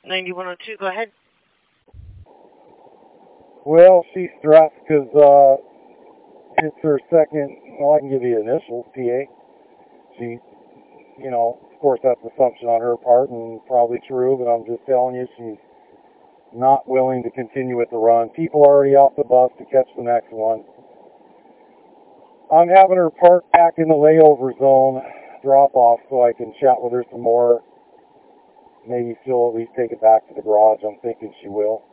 9102, go ahead. Well, she's stressed because it's her second, well, I can give you initials, PA. She, of course that's assumption on her part and probably true, but I'm just telling you she's not willing to continue with the run. People are already off the bus to catch the next one. I'm having her park back in the layover zone, drop off, so I can chat with her some more. Maybe she'll at least take it back to the garage. I'm thinking she will.